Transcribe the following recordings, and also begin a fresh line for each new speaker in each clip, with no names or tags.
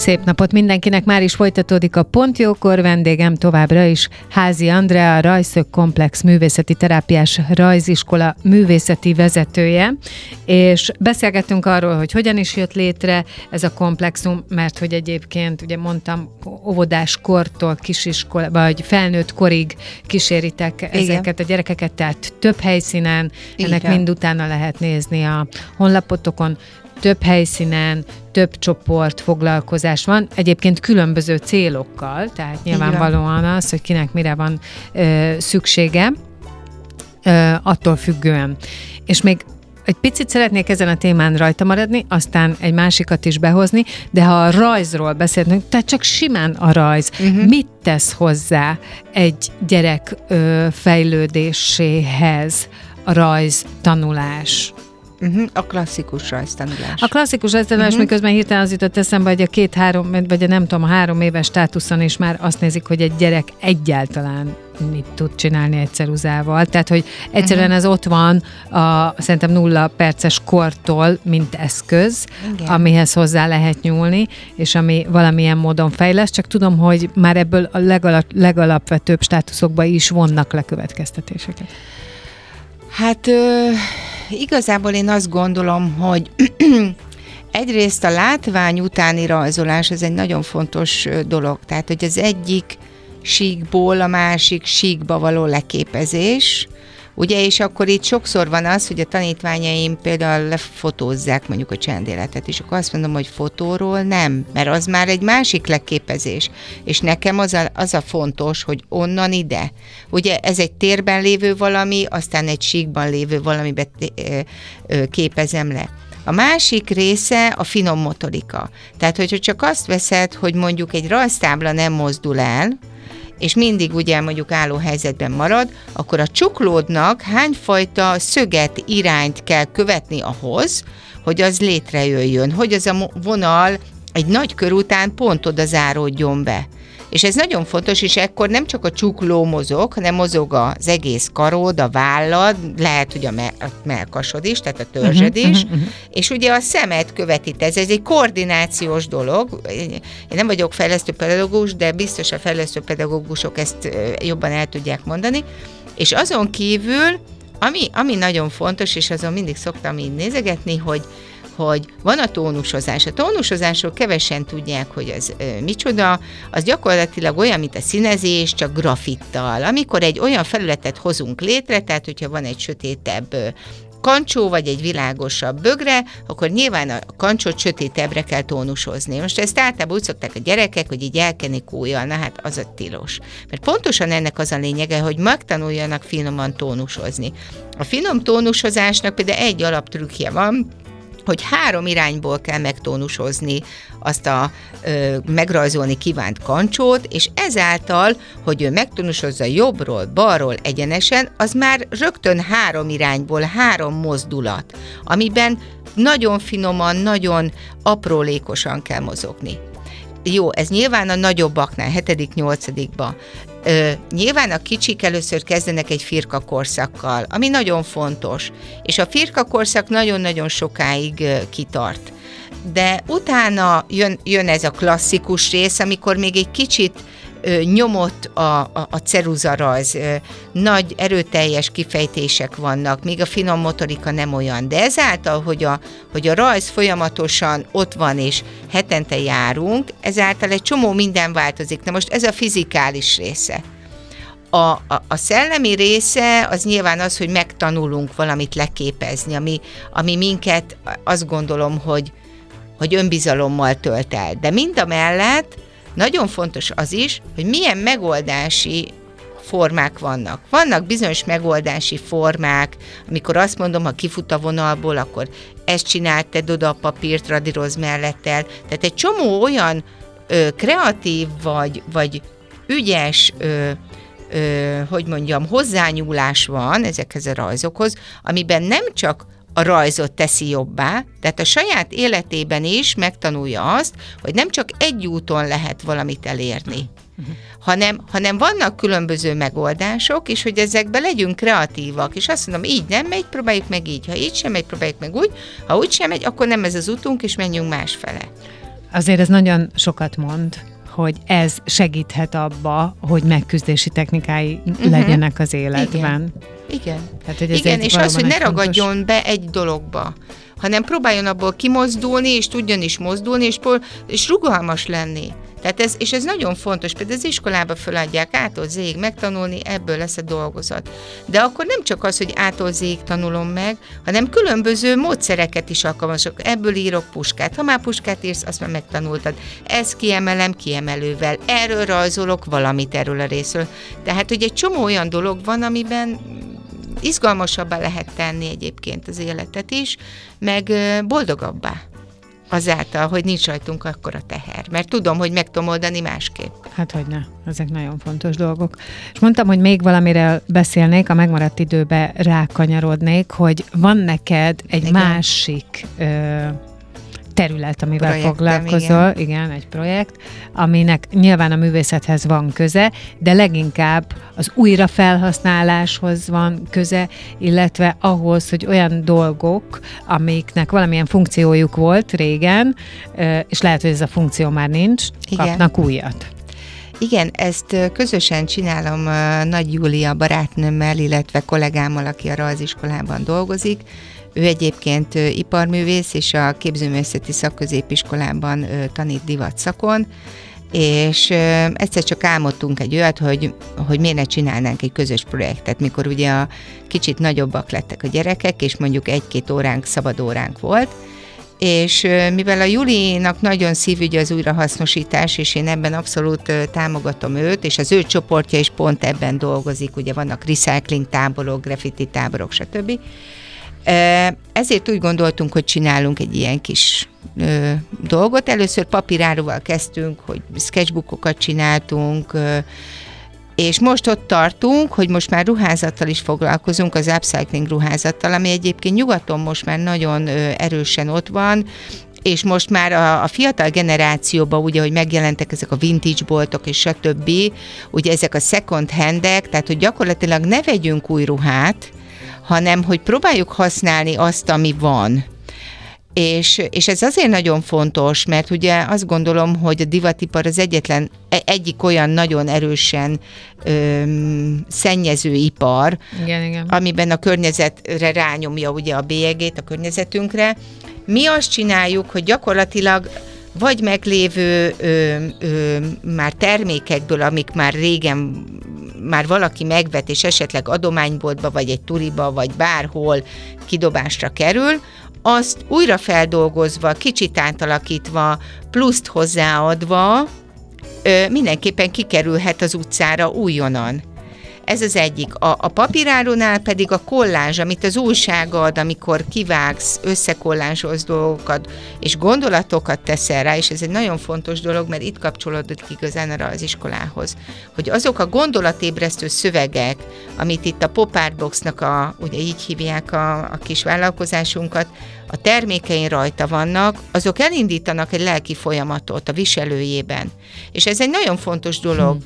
Szép napot mindenkinek, már is folytatódik a Pontjókor, vendégem továbbra is Házi Andrea, a Rajszög Komplex Művészeti Terápiás Rajziskola művészeti vezetője, és beszélgettünk arról, hogy hogyan is jött létre ez a komplexum, mert hogy egyébként, ugye mondtam, óvodás kortól kisiskola, vagy felnőtt korig kíséritek ezeket a gyerekeket, tehát több helyszínen, ennek mind utána lehet nézni a honlapotokon, több helyszínen, több csoport foglalkozás van, egyébként különböző célokkal, tehát nyilvánvalóan az, hogy kinek mire van szüksége, attól függően. És még egy picit szeretnék ezen a témán rajta maradni, aztán egy másikat is behozni, de ha a rajzról beszélünk, tehát csak simán a rajz, mit tesz hozzá egy gyerek fejlődéséhez a rajz tanulás?
A klasszikus rajztanulás.
A klasszikus rajztanulás, miközben hirtelen az jutott eszembe, hogy a 2-3, vagy a nem tudom, 3 éves státuszon is már azt nézik, hogy egy gyerek egyáltalán mit tud csinálni egy ceruzával. Tehát, hogy egyszerűen ez ott van szerintem 0 perces kortól, mint eszköz, amihez hozzá lehet nyúlni, és ami valamilyen módon fejlesz, csak tudom, hogy már ebből a legalapvetőbb státuszokba is vonnak le következtetéseket.
Hát igazából én azt gondolom, hogy egyrészt a látvány utáni rajzolás ez egy nagyon fontos dolog. Tehát, hogy az egyik síkból a másik síkba való leképezés, ugye, és akkor itt sokszor van az, hogy a tanítványaim például lefotózzák mondjuk a csendéletet, és akkor azt mondom, hogy fotóról nem, mert az már egy másik leképezés, és nekem az a fontos, hogy onnan ide. Ugye ez egy térben lévő valami, aztán egy síkban lévő valamiben képezem le. A másik része a finom motorika. Tehát, hogyha csak azt veszed, hogy mondjuk egy rajztábla nem mozdul el, és mindig ugye mondjuk álló helyzetben marad, akkor a csuklódnak hányfajta szöget, irányt kell követni ahhoz, hogy az létrejöjjön, hogy az a vonal egy nagy kör után pont oda záródjon be. És ez nagyon fontos, és ekkor nem csak a csukló mozog, hanem mozog az egész karod, a vállad, lehet, hogy a mellkasod is, tehát a törzsed is, és ugye a szemed követi. Ez egy koordinációs dolog. Én nem vagyok fejlesztő pedagógus, de biztos a fejlesztő pedagógusok ezt jobban el tudják mondani. És azon kívül, ami nagyon fontos, és azon mindig szoktam így nézegetni, hogy van a tónusozás. A tónusozásról kevesen tudják, hogy az micsoda, az gyakorlatilag olyan, mint a színezés, csak grafittal. Amikor egy olyan felületet hozunk létre, tehát hogyha van egy sötétebb kancsó, vagy egy világosabb bögre, akkor nyilván a kancsót sötétebbre kell tónusozni. Most ezt általában úgy szokták a gyerekek, hogy így elkenik ujjal, na hát az a tilos. Mert pontosan ennek az a lényege, hogy megtanuljanak finoman tónusozni. A finom tónusozásnak például egy alaptrükkje van, hogy 3 irányból kell megtónusozni azt a megrajzolni kívánt kancsót, és ezáltal, hogy ő megtónusozza jobbról, balról egyenesen, az már rögtön 3 irányból 3 mozdulat, amiben nagyon finoman, nagyon aprólékosan kell mozogni. Jó, ez nyilván a nagyobbaknál, 7.-8. Nyilván a kicsik először kezdenek egy firka korszakkal, ami nagyon fontos, és a firka korszak nagyon-nagyon sokáig kitart. De utána jön ez a klasszikus rész, amikor még egy kicsit nyomott a ceruzarajz, nagy erőteljes kifejtések vannak, még a finom motorika nem olyan, de ezáltal, hogy a rajz folyamatosan ott van és hetente járunk, ezáltal egy csomó minden változik. Na most ez a fizikális része. A szellemi része az nyilván az, hogy megtanulunk valamit leképezni, ami minket azt gondolom, hogy önbizalommal tölt el. De mindamellett nagyon fontos az is, hogy milyen megoldási formák vannak. Vannak bizonyos megoldási formák, amikor azt mondom, ha kifut a vonalból, akkor ezt csináld, tedd oda a papírt, radírozz mellettel. Tehát egy csomó olyan kreatív vagy ügyes hozzányúlás van ezekhez a rajzokhoz, amiben nem csak a rajzot teszi jobbá, tehát a saját életében is megtanulja azt, hogy nem csak egy úton lehet valamit elérni, hanem vannak különböző megoldások, és hogy ezekben legyünk kreatívak, és azt mondom, így nem megy, próbáljuk meg így, ha így sem megy, próbáljuk meg úgy, ha úgy sem megy, akkor nem ez az útunk, és menjünk másfele.
azért ez nagyon sokat mond, hogy ez segíthet abba, hogy megküzdési technikái legyenek az életben.
Igen.
Tehát, hogy
igen, és az, hogy ne ragadjon be egy dologba, hanem próbáljon abból kimozdulni, és tudjon is mozdulni, és rugalmas lenni. Tehát ez nagyon fontos, például az iskolába föladják A-tól Z-ig megtanulni, ebből lesz a dolgozat. De akkor nem csak az, hogy A-tól Z-ig tanulom meg, hanem különböző módszereket is alkalmazok. Ebből írok puskát. Ha már puskát írsz, azt már megtanultad. Ezt kiemelem kiemelővel. Erről rajzolok valamit erről a részről. Tehát, hogy egy csomó olyan dolog van, amiben izgalmasabbá lehet tenni egyébként az életet is, meg boldogabbá. Azáltal, hogy nincs rajtunk akkora teher. Mert tudom, hogy meg tudom oldani másképp.
Hát hogyne, ezek nagyon fontos dolgok. És mondtam, hogy még valamiről beszélnék, a megmaradt időbe rákanyarodnék, hogy van neked egy másik terület, amivel projektem, foglalkozol, igen, egy projekt, aminek nyilván a művészethez van köze, de leginkább az újrafelhasználáshoz van köze, illetve ahhoz, hogy olyan dolgok, amiknek valamilyen funkciójuk volt régen, és lehet, hogy ez a funkció már nincs, kapnak újat.
Igen, ezt közösen csinálom Nagy Júlia barátnőmmel, illetve kollégámmal, aki a rajziskolában dolgozik. Ő egyébként iparművész, és a Képzőművészeti Szakközépiskolában tanít divatszakon, és egyszer csak álmodtunk egy olyat, hogy miért ne csinálnánk egy közös projektet, mikor ugye a kicsit nagyobbak lettek a gyerekek, és mondjuk 1-2 óránk, szabad óránk volt, és mivel a Julinak nagyon szívügye az újrahasznosítás, és én ebben abszolút támogatom őt, és az ő csoportja is pont ebben dolgozik, ugye vannak recycling táborok, graffiti táborok, stb., ezért úgy gondoltunk, hogy csinálunk egy ilyen kis dolgot. Először papíráruval kezdtünk, hogy sketchbookokat csináltunk, és most ott tartunk, hogy most már ruházattal is foglalkozunk, az upcycling ruházattal, ami egyébként nyugaton most már nagyon erősen ott van, és most már a fiatal generációban, ugye, hogy megjelentek ezek a vintage boltok és stb., ugye ezek a second handek, tehát hogy gyakorlatilag ne vegyünk új ruhát, hanem hogy próbáljuk használni azt, ami van. És ez azért nagyon fontos, mert ugye azt gondolom, hogy a divatipar az egyik olyan nagyon erősen szennyező ipar,
igen.
Amiben a környezetre rányomja ugye a bélyegét a környezetünkre. Mi azt csináljuk, hogy gyakorlatilag vagy meglévő már termékekből, amik már régen már valaki megvet, és esetleg adományboltba, vagy egy turiba, vagy bárhol kidobásra kerül, azt újra feldolgozva, kicsit átalakítva, pluszt hozzáadva, mindenképpen kikerülhet az utcára újonnan. Ez az egyik. A papírárunál pedig a kollázs, amit az újság ad, amikor kivágsz, összekollázsolsz dolgokat, és gondolatokat teszel rá, és ez egy nagyon fontos dolog, mert itt kapcsolódik igazán a rajziskolához, hogy azok a gondolatébresztő szövegek, amit itt a Pop Art Boxnak, ugye így hívják a kis vállalkozásunkat, a termékein rajta vannak, azok elindítanak egy lelki folyamatot a viselőjében. És ez egy nagyon fontos dolog,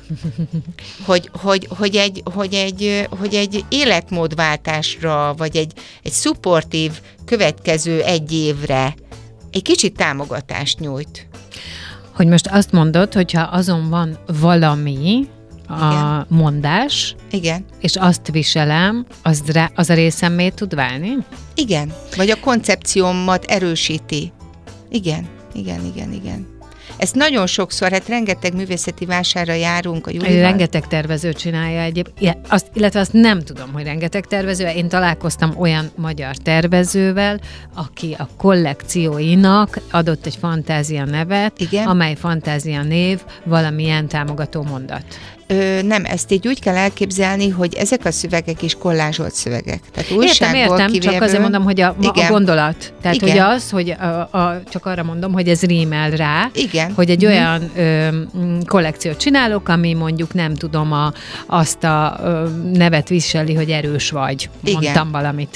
hogy egy életmódváltásra, vagy egy szupportív következő egy évre egy kicsit támogatást nyújt.
Hogy most azt mondod, hogyha azon van valami, a mondás,
igen,
és azt viselem, az a részemmé tud válni?
Igen, vagy a koncepciómat erősíti. Igen. Ezt nagyon sokszor, hát rengeteg művészeti vásárra járunk a Julival.
Rengeteg tervező csinálja egyébként, illetve azt nem tudom, hogy rengeteg tervező. Én találkoztam olyan magyar tervezővel, aki a kollekcióinak adott egy fantázia nevet, igen, amely fantázia név valamilyen támogató mondat.
Nem, ezt így úgy kell elképzelni, hogy ezek a szövegek is kollázsolt szövegek. Tehát újságból
értem, csak azért mondom, hogy a gondolat. Tehát, igen, hogy az, hogy csak arra mondom, hogy ez rímel rá, igen, hogy egy olyan kollekciót csinálok, ami mondjuk nem tudom, azt a nevet viseli, hogy erős vagy. Mondtam valamit.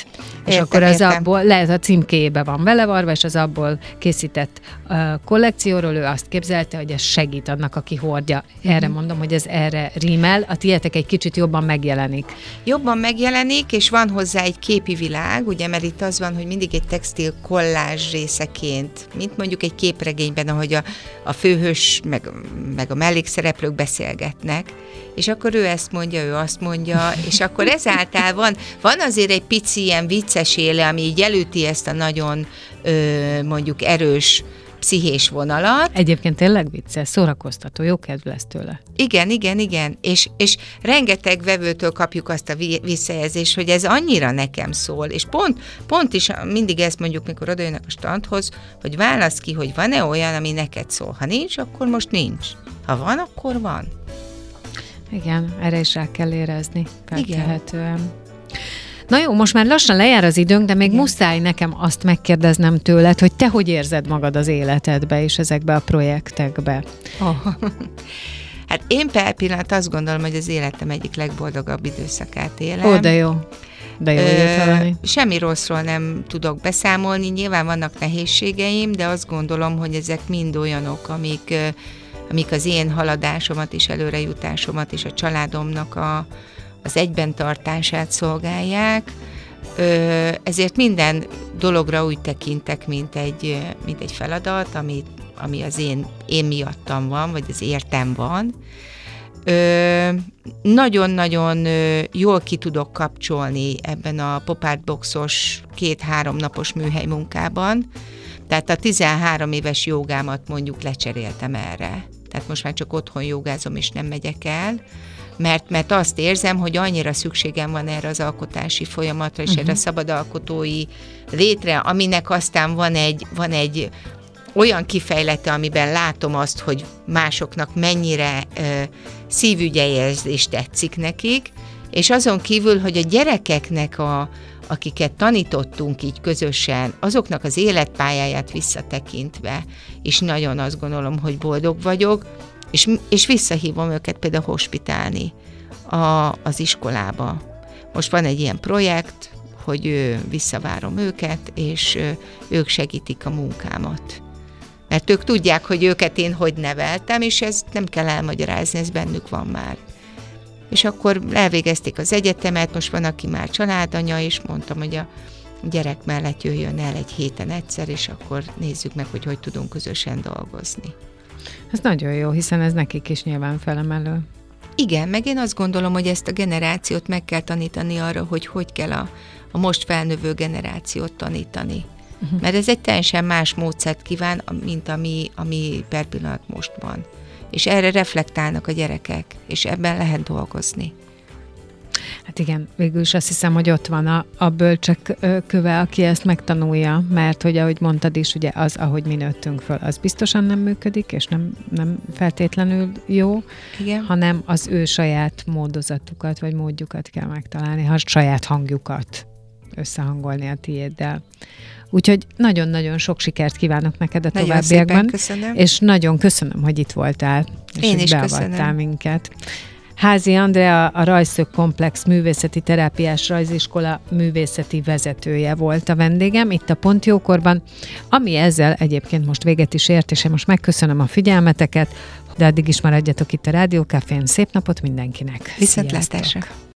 És akkor az abból, lehet a címkéjébe van belevarva, és az abból készített kollekcióról ő azt képzelte, hogy ez segít annak, aki hordja. Erre mondom, hogy ez erre rímel, a tietek egy kicsit jobban megjelenik.
Jobban megjelenik, és van hozzá egy képi világ, ugye, mert itt az van, hogy mindig egy textil kollázs részeként, mint mondjuk egy képregényben, ahogy a főhős meg a mellékszereplők beszélgetnek, és akkor ő ezt mondja, ő azt mondja, és akkor ezáltal van azért egy pici ilyen vicces éle, ami így elüti ezt a nagyon mondjuk erős pszichés vonalat.
Egyébként tényleg vicces, szórakoztató, jó kedv lesz tőle.
Igen. És rengeteg vevőtől kapjuk azt a visszajelzést, hogy ez annyira nekem szól, és pont is mindig ezt mondjuk, mikor odajönnek a standhoz, hogy válasz ki, hogy van-e olyan, ami neked szól. Ha nincs, akkor most nincs. Ha van, akkor van.
Igen, erre is rá kell érezni. Feltehetően. Na jó, most már lassan lejár az időnk, de még muszáj nekem azt megkérdeznem tőled, hogy te hogy érzed magad az életedbe és ezekbe a projektekbe?
Hát én per pillanat azt gondolom, hogy az életem egyik legboldogabb időszakát élem.
Ó, de jó. De jó,
semmi rosszról nem tudok beszámolni, nyilván vannak nehézségeim, de azt gondolom, hogy ezek mind olyanok, amik az én haladásomat és előrejutásomat és a családomnak az egyben tartását szolgálják. Ezért minden dologra úgy tekintek, mint egy feladat, ami az én miattam van, vagy az értem van. Nagyon-nagyon jól ki tudok kapcsolni ebben a pop-art boxos 2-3 napos műhely munkában. Tehát a 13 éves jogámat mondjuk lecseréltem erre. Tehát most már csak otthon jogázom, és nem megyek el, mert azt érzem, hogy annyira szükségem van erre az alkotási folyamatra, és erre a szabadalkotói létre, aminek aztán van egy olyan kifejlete, amiben látom azt, hogy másoknak mennyire szívügyeihez és tetszik nekik, és azon kívül, hogy a gyerekeknek akiket tanítottunk így közösen, azoknak az életpályáját visszatekintve, és nagyon azt gondolom, hogy boldog vagyok, és visszahívom őket például hospitálni az iskolába. Most van egy ilyen projekt, hogy visszavárom őket, és ők segítik a munkámat. Mert ők tudják, hogy őket én hogy neveltem, és ezt nem kell elmagyarázni, ez bennük van már. És akkor elvégezték az egyetemet, most van, aki már családanya, és mondtam, hogy a gyerek mellett jöjjön el egy héten egyszer, és akkor nézzük meg, hogy tudunk közösen dolgozni.
Ez nagyon jó, hiszen ez nekik is nyilván felemelő.
Igen, meg én azt gondolom, hogy ezt a generációt meg kell tanítani arra, hogy kell a most felnövő generációt tanítani. Mert ez egy teljesen más módszert kíván, mint ami per pillanat most van. És erre reflektálnak a gyerekek, és ebben lehet dolgozni.
Hát igen, végül is azt hiszem, hogy ott van a bölcsek köve, aki ezt megtanulja, mert hogy ahogy mondtad is, ugye az, ahogy mi nőttünk föl, az biztosan nem működik, és nem feltétlenül jó, igen, hanem az ő saját módozatukat, vagy módjukat kell megtalálni, saját hangjukat összehangolni a tiéddel. Úgyhogy nagyon-nagyon sok sikert kívánok neked a továbbiakban. És nagyon köszönöm, hogy itt voltál, és
én
hogy beavattál minket. Házi Andrea a Rajszög Komplex Művészeti Terápiás Rajziskola művészeti vezetője volt a vendégem itt a Pont Jókorban, ami ezzel egyébként most véget is ért, és én most megköszönöm a figyelmeteket, de addig is maradjatok itt a Rádió Cafén. Szép napot mindenkinek!
Viszontlátásra!